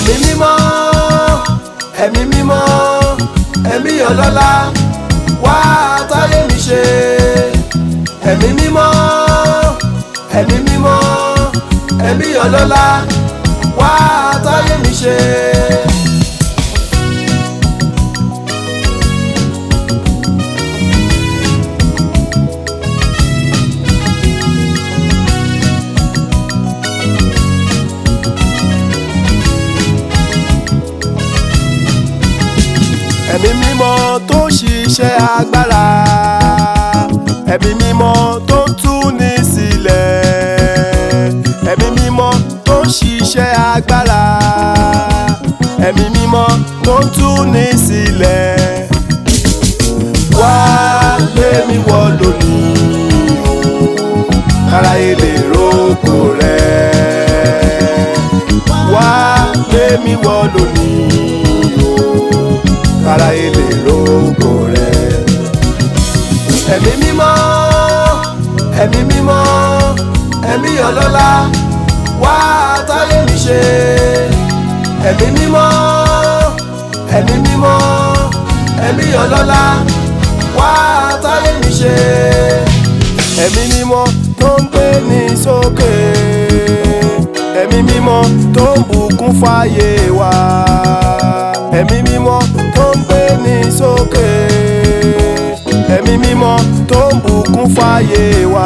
ẹ̀mí mímọ́ ẹ̀mí mímọ́ ẹ̀mí ọlọ́lá wá táyé mi ṣe. ẹ̀mí mímọ́ ẹ̀mí mímọ́ ẹ̀mí ọlọ́lá wá táyé mi ṣe. ẹ̀mí mímọ́ tó ṣiṣẹ́ agbára, ẹ̀mí mímọ́ tó túni sílẹ̀, ẹ̀mí mímọ́ tó ṣiṣẹ́ agbára, ẹ̀mí mímọ́ tó túni sílẹ̀. wá gbé mi wọ̀ lónìí káráyé lè rógo rẹ̀. wá gbé mi wọ̀ lónìí káráyé lè rógo rẹ̀. ẹ̀mí mímọ́ ẹ̀mí mímọ́ ẹ̀mí ọlọ́lá wá táyé mi ṣe. ẹ̀mí mímọ́ ẹ̀mí mímọ́ ẹ̀mí ọlọ́lá wá táyé mi ṣe. ẹ̀mí mímọ́ tó ń gbé ní sókè, ẹ̀mí mímọ́ tó ń bùkún fáyé wa, ẹ̀mí mímọ́ tó ń gbé ní sókè, ẹ̀mí mímọ́ tó ń bùkún fáyé wa.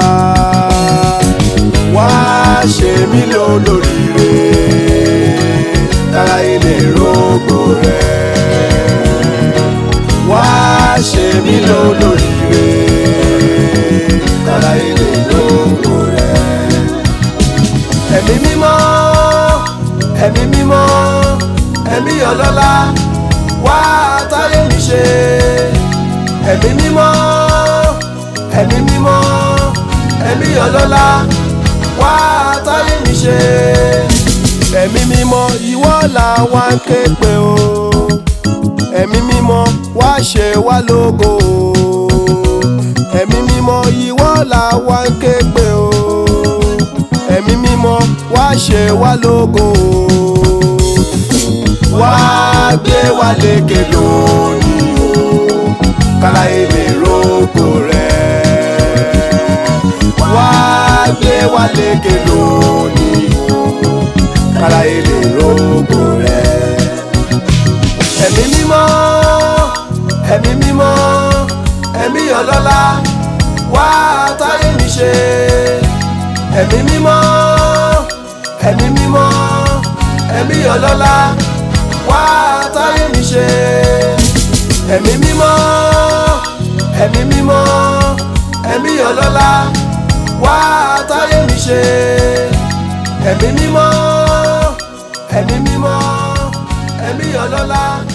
wá ṣe mí lólóríire káráyé lè rógo rẹ̀. wá ṣe mí lólóríire káráyé lè rógo rẹ̀. ẹ̀mí mímọ́ ẹ̀mí mímọ́ ẹ̀mí ọlọ́lá wá táyé mi ṣe. ẹ̀mí mímọ́ ẹ̀mí mímọ́ ẹ̀mí ọlọ́lá wá táyé mi ṣe. ẹ̀mí mímọ́ ìwọ là wá ń ké pè o, ẹ̀mí mímọ́ wá ṣe wá lógo o. ẹ̀mí mímọ́ ìwọ là wá ń ké pè o, ẹ̀mí mímọ́ wá ṣe wá lógo o. wá gbé wa lékè lónìí o káráyé lè rógo rẹ̀. wá gbé wa lékè lónìí o káráyé lè rógo rẹ̀. ẹ̀mí mímọ́ ẹ̀mí mímọ́ ẹ̀mí ọlọ́lá wá táyé mi ṣe. ẹ̀mí mímọ́ ẹ̀mí mímọ́ ẹ̀mí ọlọ́lá wá táyé mi ṣe. ẹ̀mí mímọ́ ẹ̀mí mímọ́ ẹ̀mí ọlọ́lá wá táyé mi ṣe. ẹ̀mí mímọ́ ẹ̀mí mímọ́ ẹ̀mí ọlọ́lá.